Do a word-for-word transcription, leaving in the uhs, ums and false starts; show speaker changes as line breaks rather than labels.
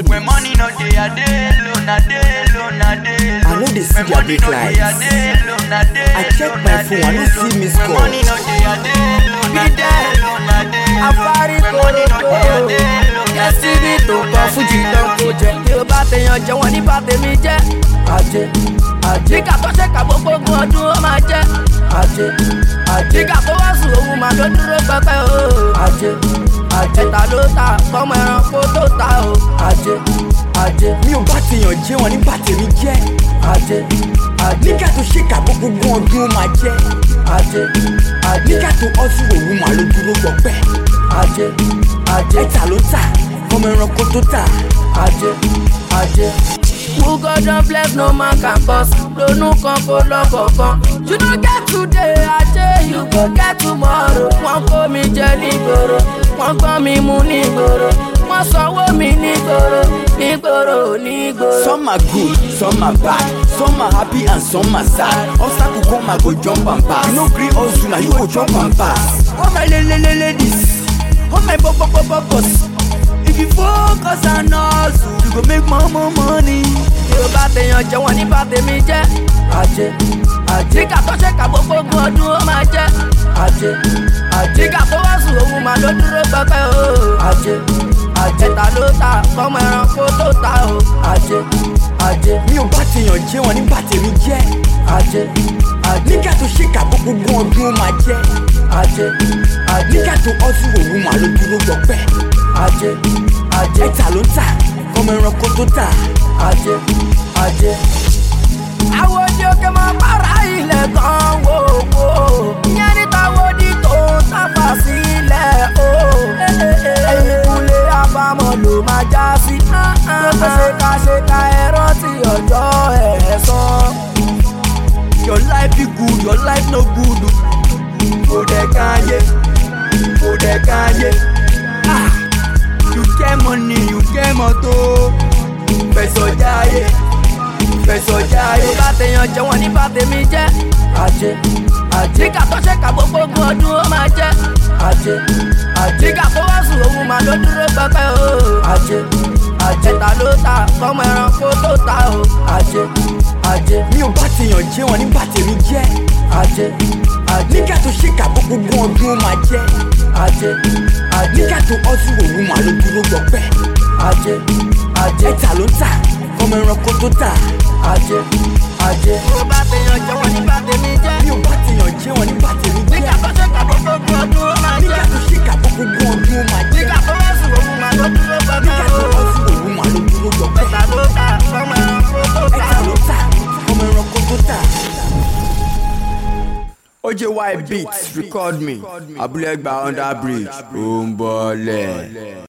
the
When money no dey, I dey alone, I dey alone, I dey alone.
I know they see their big lights. I check my phone, I don't see miss
When
calls.
money no dey, I dey alone, I dey alone, I dey alone.
Afárí kòròkò kẹ́sìbí tó kọ fújì tán kò jẹ. Bí o bá tèèyàn jẹ wọ́n ní bá tèmi jẹ́. Ajé ajé nígbà tó ṣe kà gbogbo ogún ọdún ó máa jẹ́. Ajé ajé nígbà tó wá sùn òun máa ló dúró pẹpẹ o. Ajé ajé ta ló ta kọ́mọ ẹranko tó ta o. Ajé ajé
Mi ò bá tèèyàn jẹ́ wọn nígbà tèmi jẹ́.
ajé ajé
Nígbà tó ṣe kà gbogbo ogún ọdún ó máa jẹ́.
ajé ajé
Nígbà tó ọ́sùn òun máa ló dúró gbọpẹ́.
ajé ajé
Ẹ̀ta ló tà ọmọ ẹranko tó tà.
ajé ajé. Who God don bless no man can curse. Ronú kan kó lọ́kọ̀ọ̀kan. You no get today, ajé, you go get tomorrow. Wọ́n kó mi jẹ nígboro, wọ́n gbọ́n mi mú nígboro. Wọ́n sanwó mi nígboro, nígboro, nígboro.
Some are good, some are bad. Some are happy and some are sad. Obstacle come, I go jump and pass. You no gree hustle, now you go jump and pass. All my lele ladies, all my bobo bobo boss. If you focus and hustle, you go make more more money.
Bí o bá tèèyàn jẹ wọ́n ní bá tèmi jẹ́. Ajé ajé nígbà tó ṣe kà gbogbo ogún ọdún ó máa jẹ́. Ajé ajé nígbà tó wá sùn òun máa ló dúró pẹpẹ o. Ajé ajé ta ló ta kọ́mọ ẹranko tó ta o. Ajé ajé
Mi ò bá tèèyàn jẹ́ wọn nígbà tèmi jẹ́.
ajé ajé
Nígbà tó ṣe kà gbogbo ogún ọdún ó máa jẹ́.
ajé ajé
Nígbà tó ọ́sùn òun máa ló dúró gbọpẹ́.
ajé ajé
Ẹ̀ta ló tà ọmọ ẹranko tó tà.
ajé ajé. Àwọn òde òkè máa para ilẹ̀ gan wò wò. Ìyẹn níta wo di tó ń sábà sílẹ̀ o. Ìkúlé àbámọ̀ ló máa já sí. Gbogbo ṣèkàṣèkà ẹ̀rọ tí ọjọ́ ẹ̀san.
Your life be good, your life no good. Kò dẹ̀ káyé, kò dẹ̀ káyé. Ah, you get money, you get motor. Fẹ̀sọ̀ jáyé, fẹ̀sọ̀
Bí
jáyé.
o bá tèèyàn jẹ wọ́n ní bá tèmi jẹ́. Ajé ajé nígbà tó ṣe kà gbogbo ogún ọdún ó máa jẹ́. Ajé ajé nígbà tó wá sùn òun máa ló dúró pẹpẹ o. Ajé ajé ta ló ta kọ́mọ ẹranko tó ta o. Ajé ajé
Mi ò bá tèèyàn jẹ́ wọn nígbà tèmi jẹ́.
ajé ajé
Nígbà tó ṣe kà gbogbo ogún ọdún ó máa jẹ́.
ajé ajé
Nígbà tó ọ́sùn òun máa ló dúró gbọpẹ́.
ajé ajé
Ẹ̀ta ló tà ọmọ ẹranko tó tà.
ajé ajé. Bí o bá tèèyàn jẹ wọ́n ní bá tèmi jẹ́.
Mi ò bá tèèyàn jẹ́ wọn nígbà tèmi jẹ́.
Nígbà tó ṣe kà gbogbo ogún ọdún ó máa
Nígbà
jẹ́.
tó ṣe kà gbogbo ogún ọdún ó máa jẹ́.
Nígbà tó wá sùn òun máa ló dúró pẹpẹ
Nígbà tó
o.
ọ́sùn òun máa ló dúró gbọpẹ́.
Ẹ̀ta ló ta kọ́mọ ẹranko tó ta
Ẹ̀ta
o.
ló tà ọmọ ẹranko tó tà. O J Y Beats record me. Abúlé Ẹ̀gbá under bridge. Ó ń bọ̀lẹ̀.